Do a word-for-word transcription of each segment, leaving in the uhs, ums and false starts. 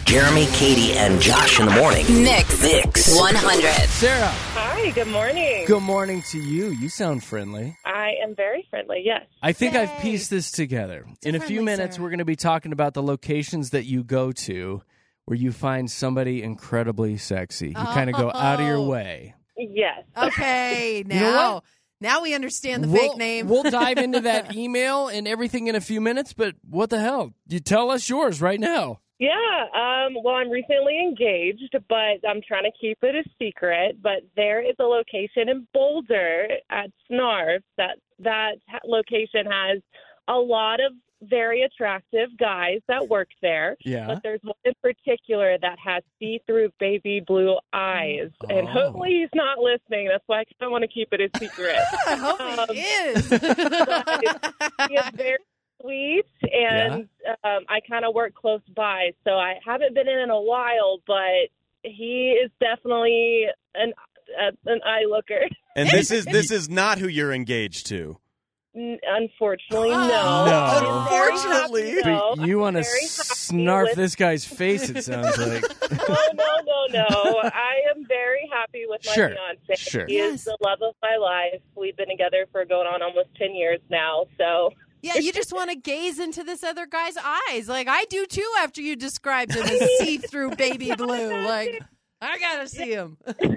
Jeremy, Katie, and Josh in the morning. Mix. Mix. one hundred. Sarah. Hi, good morning. Good morning to you. You sound friendly. I am very friendly, yes. I think Yay. I've pieced this together. So in a few friendly, minutes, Sarah. we're going to be talking about the locations that you go to where you find somebody incredibly sexy. You kind of go out of your Oh. way. Yes. Okay, now, You know what? now we understand the we'll, fake name. We'll dive into that email and everything in a few minutes, but what the hell? You tell us yours right now. Yeah, um, well, I'm recently engaged, but I'm trying to keep it a secret. But there is a location in Boulder at Snarf that that ha- location has a lot of very attractive guys that work there. Yeah. But there's one in particular that has see-through baby blue eyes. And Oh. hopefully he's not listening. That's why I kind of want to keep it a secret. I hope Um, he is. He is very sweet, and um, I kind of work close by, so I haven't been in in a while, but he is definitely an uh, an eye looker. And this is this is not who you're engaged to. N- Unfortunately, no. No. I'm very Unfortunately. happy, though. But you want to Very happy snarf with- this guy's face, it sounds like. No, no, no, no. I am very happy with my Sure, fiance. sure. He is Yes. the love of my life. We've been together for going on almost ten years now, so... Yeah, you just want to gaze into this other guy's eyes. Like I do too after you described him as see-through baby blue. Like, I got to see him.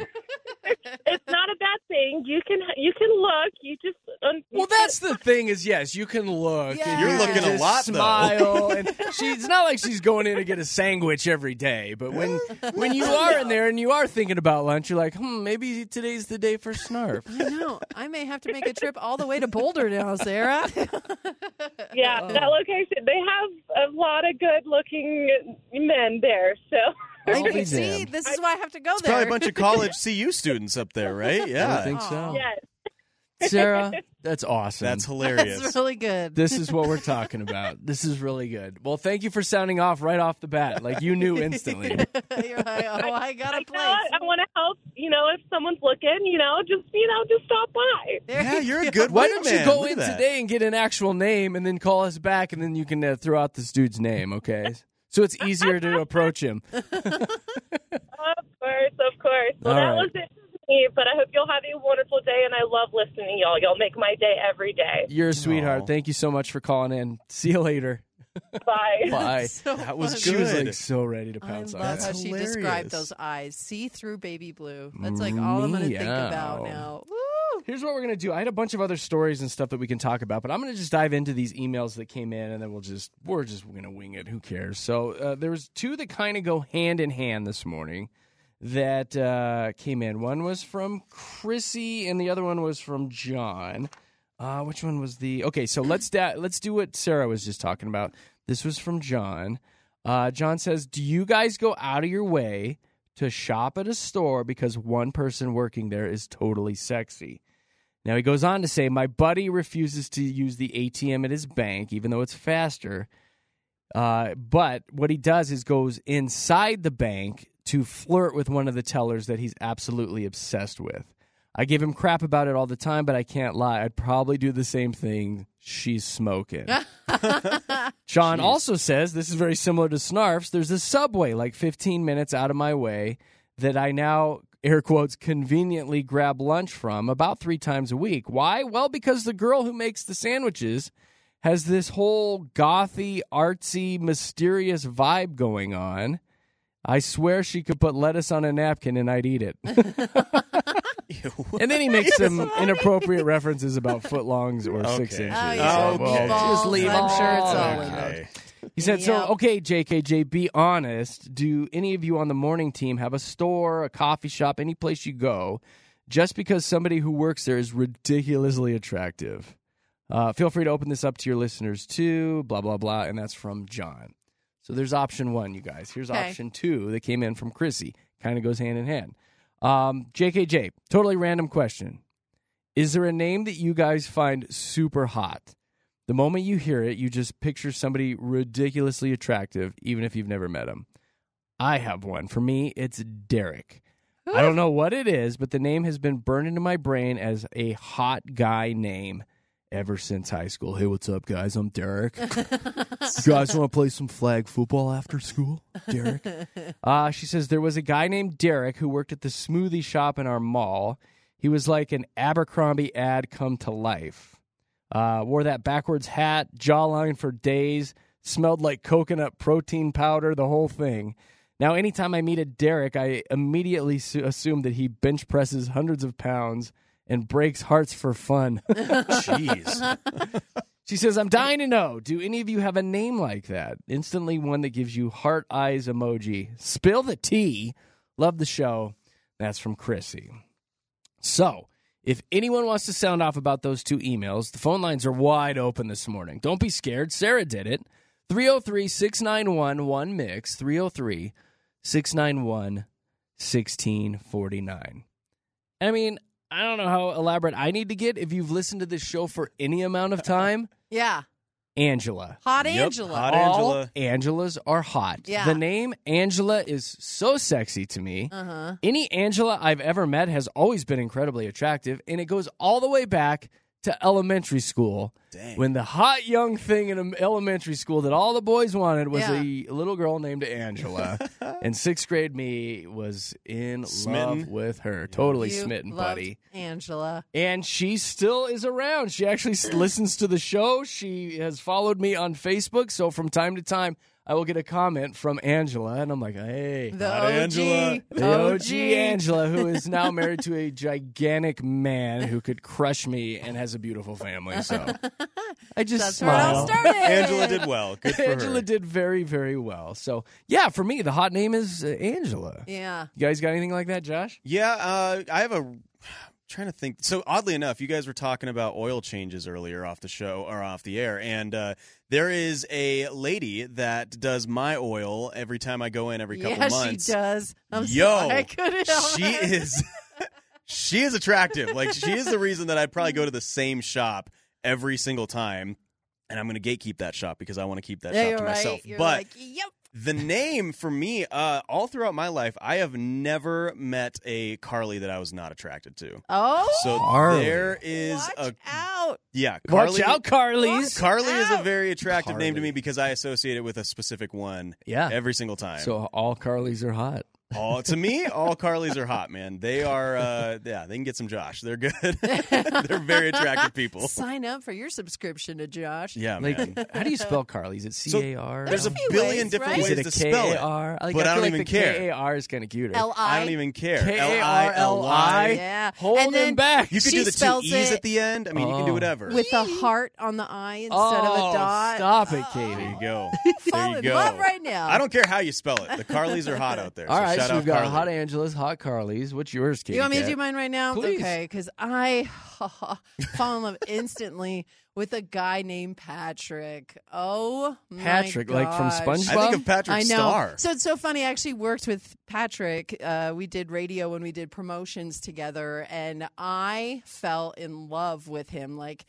It's not a bad thing. You can you can look. You just um, you Well, that's the thing is, yes, you can look. Yeah. and You're you looking can a just lot, though. smile, and she's not like she's going in to get a sandwich every day. But when when you are in there and you are thinking about lunch, you're like, hmm, maybe today's the day for snarf. I know. I may have to make a trip all the way to Boulder now, Sarah. Yeah, Oh. that location. They have a lot of good-looking men there. So I'll be See, damned. this is why I have to go It's there. probably a bunch of college C U students up there, right? I Yeah. think so. yes, Sarah, that's awesome. That's hilarious. That's really good. This is what we're talking about. This is really good. Well, thank you for sounding off right off the bat. Like you knew instantly. You're like, oh, I got I, a know, I place. want to help. You know, if someone's looking, you know, just you know, just stop by. There Yeah, you you're a go. good Why don't you wingman. go Look in at that. today and get an actual name and then call us back and then you can uh, throw out this dude's name, okay? So it's easier to approach him. Of course, of course. Well, All that right. was it for me. But I hope you'll have a wonderful day, and I love listening to y'all. Y'all make my day every day. You're a sweetheart. Aw. Thank you so much for calling in. See you later. Bye. Bye. So That was funny. She was Good. like so ready to I pounce love on That's how us. she hilarious. described those eyes. See-through baby blue. That's like all I'm going to think about Meow. now. Woo! Here's what we're going to do. I had a bunch of other stories and stuff that we can talk about, but I'm going to just dive into these emails that came in, and then we'll just, we're just going to wing it. Who cares? So uh, there was two that kind of go hand in hand this morning that uh, came in. One was from Chrissy, and the other one was from John. Uh, which one was the... Okay, so let's da- let's do what Sarah was just talking about. This was from John. Uh, John says, do you guys go out of your way to shop at a store because one person working there is totally sexy? Now, he goes on to say, my buddy refuses to use the A T M at his bank, even though it's faster. Uh, but what he does is goes inside the bank to flirt with one of the tellers that he's absolutely obsessed with. I give him crap about it all the time, but I can't lie. I'd probably do the same thing. She's smoking. John also says, this is very similar to Snarf's, there's a Subway like fifteen minutes out of my way that I now, air quotes, conveniently grab lunch from about three times a week. Why? Well, because the girl who makes the sandwiches has this whole gothy, artsy, mysterious vibe going on. I swear she could put lettuce on a napkin and I'd eat it. And then he makes some inappropriate references about footlongs or six Okay. inches. Oh, yeah. So, well, Meatballs, just leave I'm them. sure it's all Okay. in there. Okay. He said, Yep. so, okay, J K J, be honest. Do any of you on the morning team have a store, a coffee shop, any place you go, just because somebody who works there is ridiculously attractive? Uh, feel free to open this up to your listeners, too, blah, blah, blah. And that's from John. So there's option one, you guys. Here's Okay. option two that came in from Chrissy. Kind of goes hand in hand. Um, J K J, totally random question. Is there a name that you guys find super hot? The moment you hear it, you just picture somebody ridiculously attractive, even if you've never met him. I have one. For me, it's Derek. I don't know what it is, but the name has been burned into my brain as a hot guy name ever since high school. Hey, what's up, guys? I'm Derek. You guys want to play some flag football after school? Derek. Uh, she says, there was a guy named Derek who worked at the smoothie shop in our mall. He was like an Abercrombie ad come to life. Uh, wore that backwards hat, jawline for days, smelled like coconut protein powder, the whole thing. Now, anytime I meet a Derek, I immediately su- assume that he bench presses hundreds of pounds and breaks hearts for fun. Jeez. She says, I'm dying to know, do any of you have a name like that? Instantly one that gives you heart eyes emoji. Spill the tea. Love the show. That's from Chrissy. So, if anyone wants to sound off about those two emails, the phone lines are wide open this morning. Don't be scared. Sarah did it. three oh three, six nine one, one mix. three oh three, six nine one, one six four nine. I mean, I don't know how elaborate I need to get if you've listened to this show for any amount of time. Yeah. Angela. Hot Yep, Angela. hot All Angela. Angelas are hot. Yeah. The name Angela is so sexy to me. Uh-huh. Any Angela I've ever met has always been incredibly attractive, and it goes all the way back to elementary school. Dang. When the hot young thing in elementary school that all the boys wanted was Yeah. a little girl named Angela. And sixth grade me was in Smitten. love with her. Totally You smitten, loved buddy. Angela. And she still is around. She actually s- listens to the show. She has followed me on Facebook. So from time to time, I will get a comment from Angela. And I'm like, hey. The Hot O G. Angela. The O G Angela, who is now married to a gigantic man who could crush me and has a beautiful family. So I just That's where it all smile. started. Angela did well. Good for Angela her. did very, very well. So, yeah, for me, the hot name is uh, Angela. Yeah. You guys got anything like that, Josh? Yeah, uh, I have a. Trying to think. So oddly enough, you guys were talking about oil changes earlier off the show or off the air, and uh, there is a lady that does my oil every time I go in every couple yeah, months. she does. I'm Yo, sorry, I couldn't help she it. is. She is attractive. Like, she is the reason that I'd probably go to the same shop every single time, and I'm going to gatekeep that shop because I want to keep that Yeah, shop you're to right. myself. You're but like, yep. the name for me, uh, all throughout my life, I have never met a Carly that I was not attracted to. Oh, So Carly. there is watch a out. yeah. Carly, Watch out, Carly's. Carly is a out. very attractive name to Carly. me because I associate it with a specific one. Yeah. every single time. So all Carly's are hot. all to me, all Carlys are hot, man. They are, uh, yeah, they can get some Josh. They're good. They're very attractive people. Sign up for your subscription to Josh. Yeah, Like, man. how do you spell Carly's? Is it So, C A R? There's a There's a few billion ways, different right? Is ways it a to spell K A it, R? Like, but I I feel don't like even the care. K A R is kind of cuter. L I. I don't even care. K A L R I L L I. Y. Yeah. Hold and then him back. You could She do the two spells E's it at the end. I mean, you can do Oh. whatever. with a heart on the I instead oh, of a dot. Stop it, Katie. There you go. Fall There you in go. love right now. I don't care how you spell it. The Carlys are hot out there. All so right, shout so out we've got Carly. hot Angela's, hot Carly's. What's yours, Katie? You want me to Cat? do mine right now? Please. Okay, because I fall in love instantly with a guy named Patrick. Oh, my Patrick, like from gosh. SpongeBob? I think of Patrick I know. Starr. So it's so funny. I actually worked with Patrick. Uh, we did radio when we did promotions together, and I fell in love with him. Like,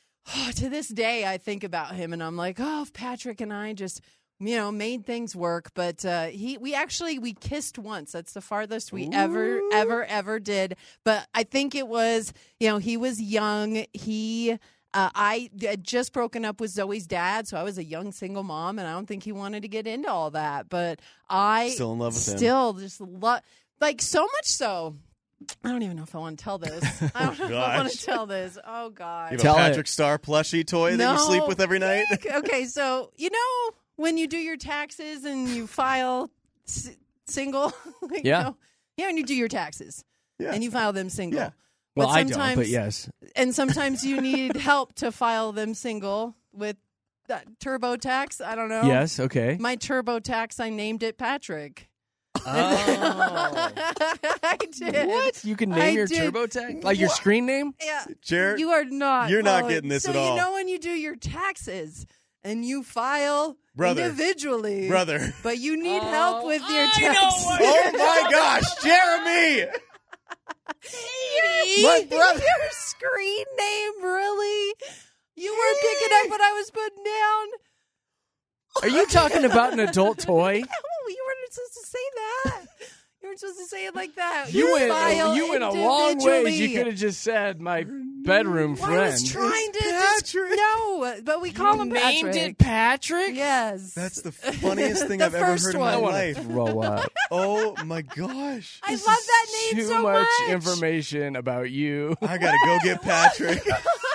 to this day, I think about him, and I'm like, oh, if Patrick and I just, you know, made things work. But uh, he, we actually, we kissed once. That's the farthest we ever, ever, ever did. But I think it was, you know, he was young. He... Uh, I had just broken up with Zoe's dad, so I was a young single mom, and I don't think he wanted to get into all that. But I Still in love with him. still just love, like so much so. I don't even know if I want to tell this. I don't know if I want Gosh. to tell this. Oh God! You have Tell a it. Patrick Starr plushie toy that No. you sleep with every night? Okay, so you know when you do your taxes and you file s- single, like, Yeah. you know, yeah, when you do your taxes Yeah. and you file them single. Yeah. Well, But I don't, sometimes- but yes. And sometimes you need help to file them single with that TurboTax. I don't know. Yes, okay. My TurboTax, I named it Patrick. Oh. I did. What? You can name I your did. TurboTax? Like your What? screen name? Yeah. Jared, You are not. You're not following- getting this so at all. you know when you do your taxes and you file Brother. individually. brother. But you need help with your I taxes. know what- Oh my gosh, Jeremy! Your, My brother. your screen name, really? You weren't picking up what I was putting down? Are you talking about an adult toy? No, you weren't supposed to say that. You weren't supposed to say it like that. You went file you went a long ways. You individually. could have just said my bedroom Well, friend. I was trying to Patrick. Patrick. No, but we call him Named Patrick. it Patrick? Yes. That's the funniest thing The I've ever first heard in one. my I want life. to throw up. Oh my gosh. I love that name Too so much much. information about you. I gotta go get Patrick.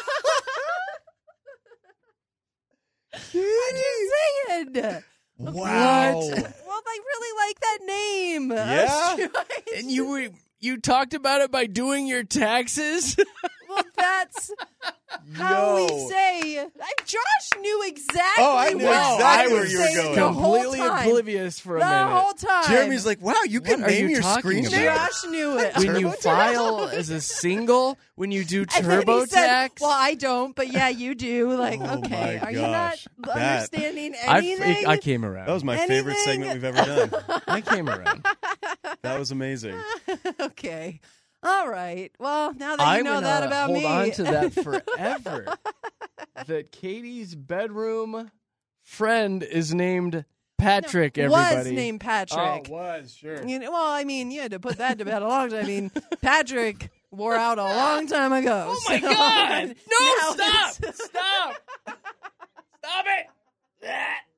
I'm just saying. Wow. Well, I really like that name. Yeah? And you were, you talked about it by doing your taxes? Well, that's how Yo. we say. I, Josh knew exactly. Oh, I knew what exactly I where was you were saying going. The whole Completely time. oblivious for a The minute. whole time. Jeremy's like, wow, you can What are name you your talking screen about? share? Josh knew it. When you TurboTax? file as a single, when you do And then he said, TurboTax, well, I don't, but yeah, you do. Like, Oh okay, my are you not gosh. That- understanding I, anything? I came around. That was my favorite Anything? segment we've ever done. I came around. That was amazing. Okay. All right. Well, now that you I'm know gonna that about hold me. on to that forever. That Katie's bedroom friend is named Patrick. was Everybody named Patrick. Oh, was sure. You know, well, I mean, you had to put that to bed a long time. I mean, Patrick wore out a long time ago. Oh my so- God! No, Now stop! it's- Stop! Stop it!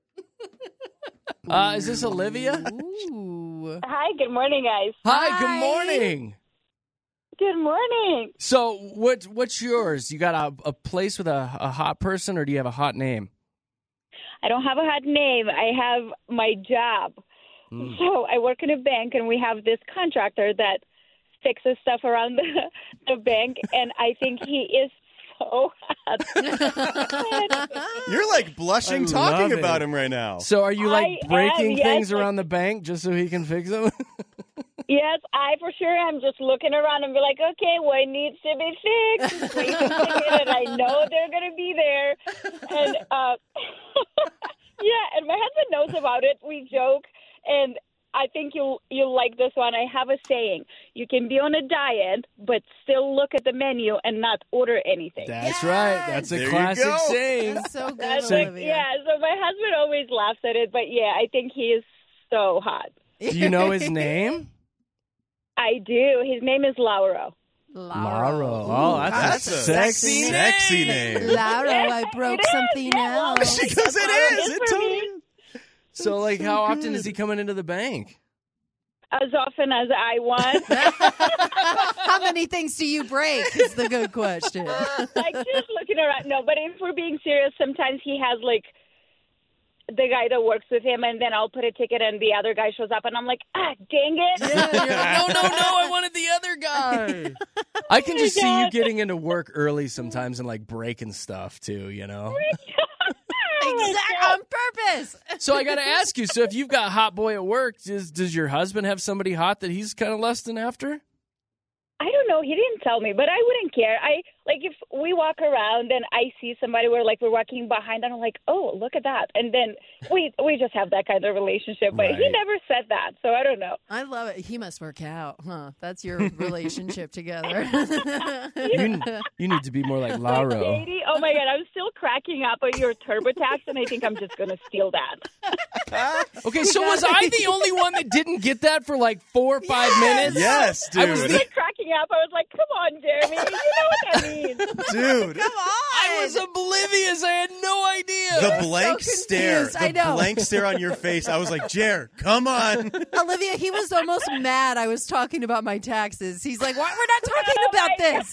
Uh, is this Olivia? Ooh. Hi, good morning, guys. Hi, Hi. good morning. Good morning. So, what what's yours? You got a, a place with a, a hot person, or do you have a hot name? I don't have a hot name. I have my job. Mm. So I work in a bank, and we have this contractor that fixes stuff around the, the bank, and I think he is so hot. You're like blushing I talking love about it. him right now. So, are you like I am, breaking yes, things like- around the bank just so he can fix them? Yes, I for sure am just looking around and be like, okay, what needs to be fixed? We can fix it, and I know they're going to be there. And, uh, yeah, and my husband knows about it. We joke, and I think you'll, you'll like this one. I have a saying. You can be on a diet, but still look at the menu and not order anything. That's Yes! right. That's a There you classic go. saying. That's so good, That's like, Olivia. yeah, so my husband always laughs at it, but yeah, I think he is so hot. Do you know his name? I do. His name is Lauro. Lauro. Oh, that's, That's a a sexy, sexy name. Lauro, I broke It is, something yeah, Lauro. else. Because it Lauro is. is It for totally me. So, like, so how often good. is he coming into the bank? As often as I want. How many things do you break is the good question. Like, just looking around. No, but if we're being serious, sometimes he has, like, the guy that works with him, and then I'll put a ticket, and the other guy shows up, and I'm like, ah, dang it. Yeah, you're like, no, no, no, I wanted the other guy. I can just see you God. getting into work early sometimes and, like, breaking stuff, too, you know? Exact on purpose. So I got to ask you, so if you've got hot boy at work, does, does your husband have somebody hot that he's kind of lusting after? I don't know. He didn't tell me, but I wouldn't care. I like if we walk around and I see somebody where like we're walking behind, and I'm like, oh, look at that, and then we we just have that kind of relationship. But he Right. never said that, so I don't know. I love it. He must work out, huh? That's your relationship together. You, you need to be more like Lauro. Katie, oh my God, I'm still cracking up at your TurboTax, and I think I'm just going to steal that. Okay, so was I the only one that didn't get that for like four or five minutes? Yes, I was dude. the- Like cracking up, I was like, come on, Jeremy, you know what that means. Dude. Come on. I was oblivious. I had no idea. The blank so stare. confused. I The know. blank stare on your face. I was like, Jer, come on. Olivia, he was almost mad I was talking about my taxes. He's like, "Why we're not talking Oh about my this?"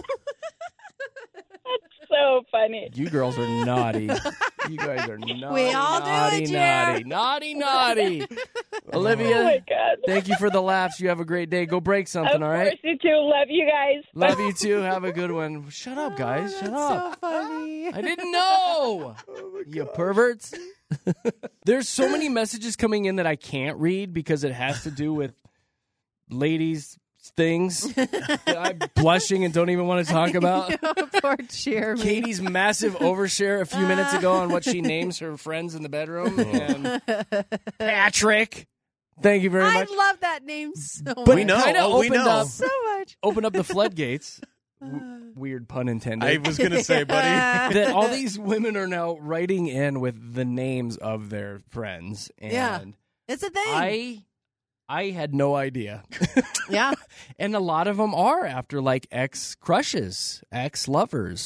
So funny. You girls are naughty. You guys are naughty. all do naughty, it, naughty, Jer. naughty, naughty. Oh my Olivia, God. thank you for the laughs. You have a great day. Go break something, Of all course, right? you too. Love you guys. Love you too. Have a good one. Shut up, guys. Shut That's up. so funny. I didn't know. You perverts. There's so many messages coming in that I can't read because it has to do with ladies' things that I'm blushing and don't even want to talk about. Poor Jeremy. Katie's massive overshare a few minutes ago on what she names her friends in the bedroom. And Patrick. Thank you very I much. love that name so But much. We know. kinda Oh, we opened know. up so much. opened up the floodgates. W- weird pun intended. I was going to say, buddy. that all these women are now writing in with the names of their friends. And Yeah. It's a thing. I I had no idea. yeah. And a lot of them are after like ex crushes, ex lovers.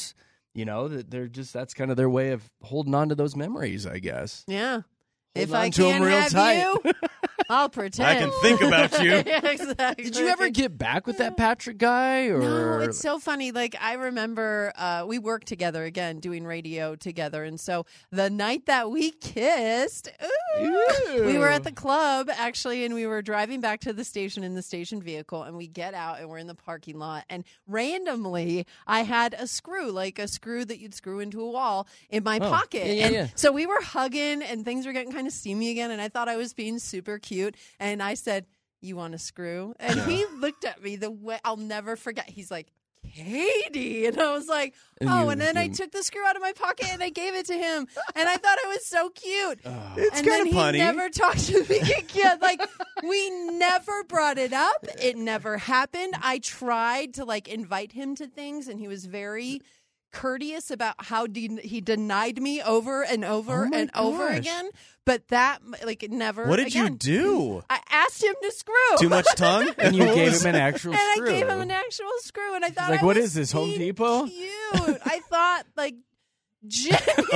you know, that they're just that's kind of their way of holding on to those memories, I guess. Yeah. Hold if on I to 'em can't real have tight. you, I'll pretend. I can think about you. Yeah, exactly. Did you ever get back with that Patrick guy? Or No, it's so funny. Like, I remember uh, we worked together again, doing radio together. And so the night that we kissed, ooh, we were at the club, actually, and we were driving back to the station in the station vehicle. And we get out and we're in the parking lot. And randomly, I had a screw, like a screw that you'd screw into a wall, in my Oh, pocket. yeah, yeah, and yeah. so we were hugging and things were getting kind of steamy again. And I thought I was being super cute. And I said, "You want a screw?" And he looked at me the way I'll never forget. He's like, "Katie," and I was like, And "Oh!" you- and then I you- took the screw out of my pocket and I gave it to him, and I thought it was so cute. It's and kind then of he punny. never talked to me again. Like, we never brought it up. It never happened. I tried to like invite him to things, and he was very courteous about how de- he denied me over and over Oh my and over gosh. again. But that, like, it never. What did again. you do? I asked him to screw. Too much tongue? And you What gave was- him an actual And screw. I gave him an actual screw, and I thought, like, I "What was is this, Home being Depot?" Cute. I thought, like, Jen-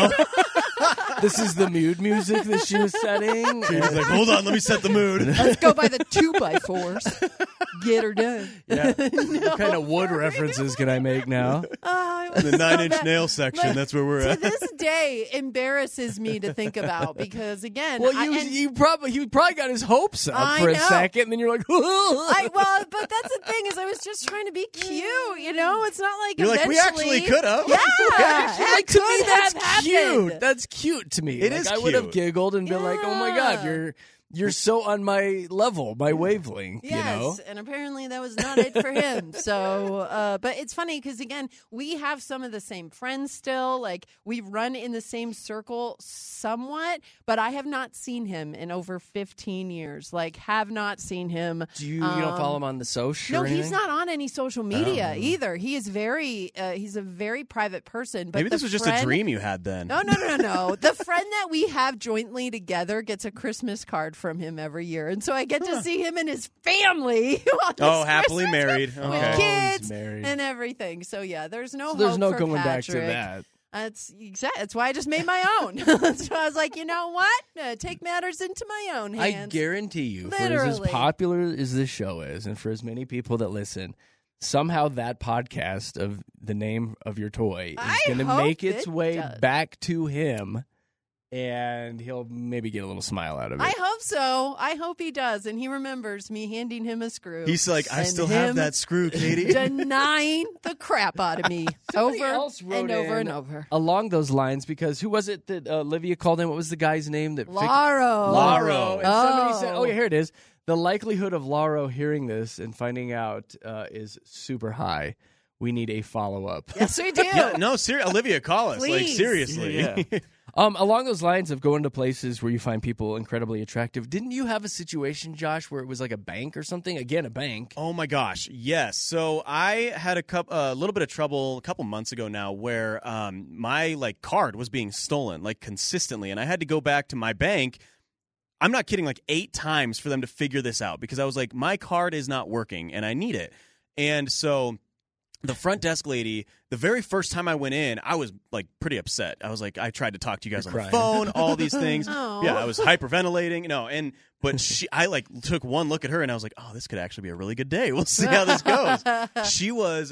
This is the mood music that she was setting. He was like, hold on, let me set the mood. let's go by the two by fours. Get her done. Yeah. No, What kind of wood for references can I make now? Oh, it was The so nine-inch bad. nail section, Like, that's where we're To at. this day, embarrasses me to think about because again, Well, I, you and you probably you probably got his hopes up I for a know. second, and then you're like, I well, but that's the thing is, I was just trying to be cute. You know, it's not like You're like, we eventually- actually could have. Yeah, like, it to me, could that's have cute. happened. That's cute to me. It like, is I would have cute. giggled and been like, "Oh my god, Yeah. you're you're so on my level, my wavelength." Yes, You know, and apparently that was not it for him. So, uh, but it's funny because again, we have some of the same friends still. Like we run in the same circle somewhat, but I have not seen him in over fifteen years. Like, have not seen him. do you you don't um, follow him on the social? No, or he's anything? not on any social media Oh. either. He is very, uh, he's a very private person. But Maybe this the was just friend- a dream you had then. No, no, no, no, no. The friend that we have jointly together gets a Christmas card from him every year, and so I get to see him and his family. on Oh, this happily Christmas married. with Okay. Oh, kids he's married. and everything. So yeah, there's no. So there's hope no for going back to Patrick. that. That's exact. That's why I just made my own. So I was like, you know what? Uh, take matters into my own I hands. guarantee you, for as, as Literally. popular as this show is, and for as many people that listen, somehow that podcast of the name of your toy is I going to hope make its it way does. back to him, and he'll maybe get a little smile out of it. I hope so. I hope he does, and he remembers me handing him a screw. He's like, I and still him have that screw, Katie. denying the crap out of me Somebody over else wrote and over in and over. along those lines, because who was it that uh, Olivia called in? What was the guy's name? That fix- Laro. Laro. And somebody Oh. said, "Oh yeah, here it is." The likelihood of Laro hearing this and finding out uh, is super high. We need a follow up. Yes, we do. Yeah, no, ser- Olivia, call us. Like, Please. seriously. Yeah. Um, along those lines of going to places where you find people incredibly attractive, didn't you have a situation, Josh, where it was like a bank or something? Again, a bank. Oh my gosh, yes. So I had a cup, a little bit of trouble a couple months ago now, where um, my like card was being stolen like consistently, and I had to go back to my bank. I'm not kidding, like eight times for them to figure this out because I was like, my card is not working and I need it, and so. The front desk lady, the very first time I went in, I was like pretty upset. I was like, I tried to talk to you guys You're on crying. the phone, all these things. Aw. Yeah, I was hyperventilating. No, and but she, I like took one look at her and I was like, oh, this could actually be a really good day. We'll see how this goes. She was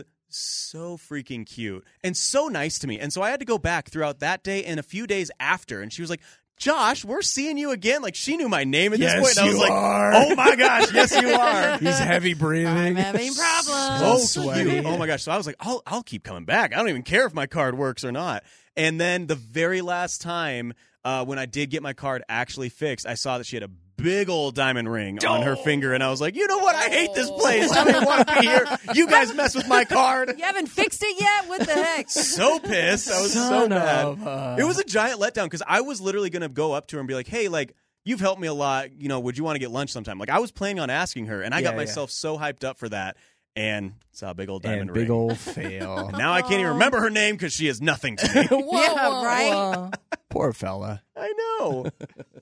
so freaking cute and so nice to me. And so I had to go back throughout that day and a few days after, and she was like, Josh, we're seeing you again. Like, she knew my name at Yes, this point. And I was you like, are. oh my gosh, yes, you are. He's heavy breathing. I'm having problems. So sweaty. cute. Oh my gosh. So I was like, I'll I'll keep coming back. I don't even care if my card works or not. And then the very last time uh, when I did get my card actually fixed, I saw that she had a big old diamond ring on her finger, and I was like, you know what? I hate this place. I don't even want to be here. You guys mess with my card. You haven't fixed it yet? What the heck? So pissed. I was so Son mad. of a- It was a giant letdown because I was literally going to go up to her and be like, hey, like, you've helped me a lot. You know, would you want to get lunch sometime? Like, I was planning on asking her, and I Yeah, got yeah. myself so hyped up for that, and saw a big old diamond and ring. big old fail. Now I can't even remember her name because she is nothing to me. Whoa, Yeah, whoa, right? whoa. Poor fella. I know.